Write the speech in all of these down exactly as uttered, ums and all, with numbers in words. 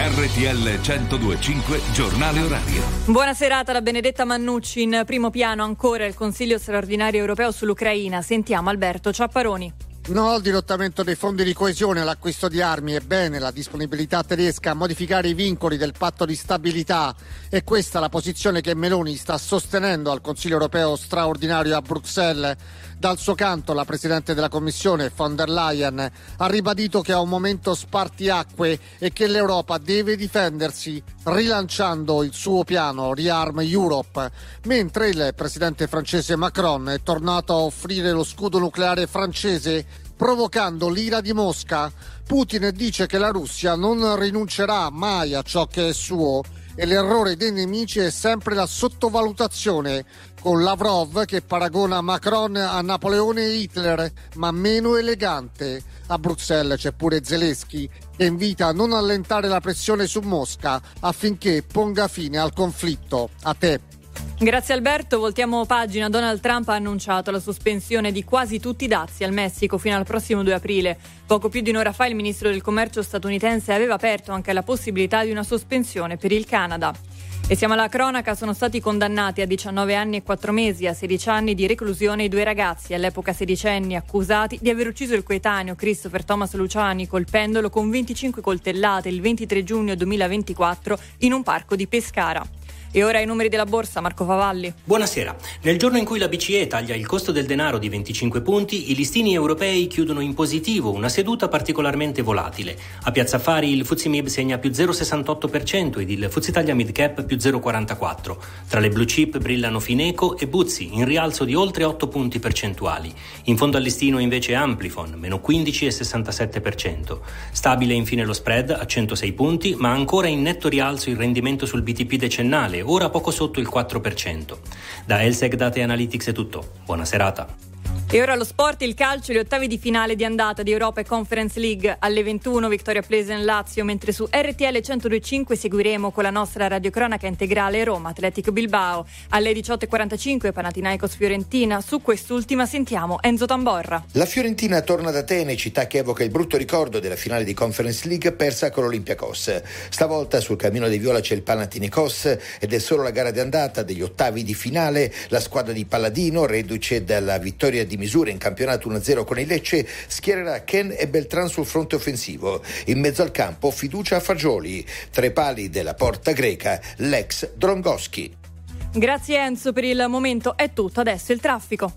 R T L centodue e cinque Giornale Orario. Buona serata da Benedetta Mannucci. In primo piano ancora il Consiglio straordinario europeo sull'Ucraina. Sentiamo Alberto Ciapparoni. No al dirottamento dei fondi di coesione all'acquisto di armi. Ebbene, la disponibilità tedesca a modificare i vincoli del patto di stabilità. È questa la posizione che Meloni sta sostenendo al Consiglio europeo straordinario a Bruxelles. Dal suo canto la Presidente della Commissione von der Leyen ha ribadito che è un momento spartiacque e che l'Europa deve difendersi rilanciando il suo piano Rearm Europe, mentre il Presidente francese Macron è tornato a offrire lo scudo nucleare francese provocando l'ira di Mosca. Putin dice che la Russia non rinuncerà mai a ciò che è suo e l'errore dei nemici è sempre la sottovalutazione, con Lavrov che paragona Macron a Napoleone e Hitler, ma meno elegante. A Bruxelles c'è pure Zelensky che invita a non allentare la pressione su Mosca affinché ponga fine al conflitto. A te. Grazie Alberto, voltiamo pagina. Donald Trump ha annunciato la sospensione di quasi tutti i dazi al Messico fino al prossimo due aprile. Poco più di un'ora fa il ministro del commercio statunitense aveva aperto anche la possibilità di una sospensione per il Canada. E siamo alla cronaca, sono stati condannati a diciannove anni e quattro mesi e a sedici anni di reclusione i due ragazzi, all'epoca sedicenni, accusati di aver ucciso il coetaneo Christopher Thomas Luciani colpendolo con venticinque coltellate il ventitré giugno duemilaventiquattro in un parco di Pescara. E ora i numeri della borsa, Marco Favalli. Buonasera. Nel giorno in cui la B C E taglia il costo del denaro di venticinque punti, i listini europei chiudono in positivo, una seduta particolarmente volatile. A Piazza Affari il F T S E M I B segna più zero virgola sessantotto per cento ed il F T S E Italia Mid Cap più zero virgola quarantaquattro. Tra le blue chip brillano Fineco e Buzzi, in rialzo di oltre otto punti percentuali. In fondo al listino invece Amplifon, meno quindici virgola sessantasette per cento. Stabile infine lo spread a centosei punti, ma ancora in netto rialzo il rendimento sul B T P decennale, ora poco sotto il quattro per cento. Da Elseg Data Analytics è tutto. Buona serata. E ora lo sport, il calcio, gli ottavi di finale di andata di Europa e Conference League. Alle ventuno Vittoria Plesen Lazio, mentre su R T L centodue e cinque seguiremo con la nostra radiocronaca integrale Roma Atletico Bilbao. Alle diciotto e quarantacinque Panathinaikos Fiorentina. Su quest'ultima sentiamo Enzo Tamborra. La Fiorentina torna ad Atene, città che evoca il brutto ricordo della finale di Conference League persa con l'Olympiakos. Stavolta sul cammino dei viola c'è il Panathinaikos ed è solo la gara di andata degli ottavi di finale. La squadra di Palladino, reduce dalla vittoria di misura in campionato uno a zero con il Lecce, schiererà Ken e Beltran sul fronte offensivo. In mezzo al campo fiducia a Fagioli, tra i pali della porta greca l'ex Drongoschi. Grazie Enzo, per il momento è tutto, adesso il traffico.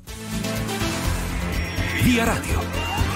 Via Radio.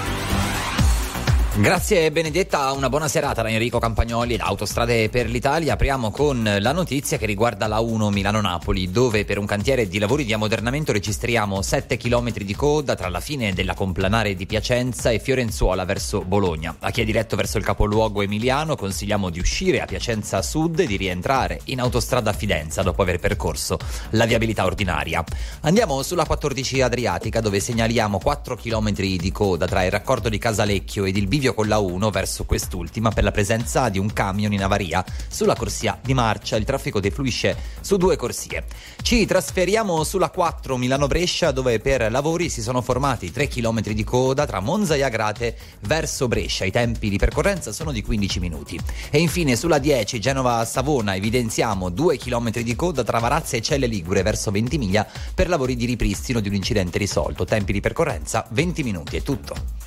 Grazie Benedetta, una buona serata da Enrico Campagnoli da Autostrade per l'Italia. Apriamo con la notizia che riguarda la uno Milano-Napoli, dove per un cantiere di lavori di ammodernamento registriamo sette chilometri di coda tra la fine della complanare di Piacenza e Fiorenzuola verso Bologna. A chi è diretto verso il capoluogo emiliano consigliamo di uscire a Piacenza Sud e di rientrare in autostrada a Fidenza dopo aver percorso la viabilità ordinaria. Andiamo sulla quattordici Adriatica, dove segnaliamo quattro chilometri di coda tra il raccordo di Casalecchio ed il bivio con la uno verso quest'ultima per la presenza di un camion in avaria sulla corsia di marcia. Il traffico defluisce su due corsie. Ci trasferiamo sulla quattro Milano-Brescia, dove per lavori si sono formati tre chilometri di coda tra Monza e Agrate verso Brescia. I tempi di percorrenza sono di quindici minuti. E infine sulla dieci Genova-Savona evidenziamo due chilometri di coda tra Varazze e Celle Ligure verso Ventimiglia per lavori di ripristino di un incidente risolto. Tempi di percorrenza venti minuti. È tutto.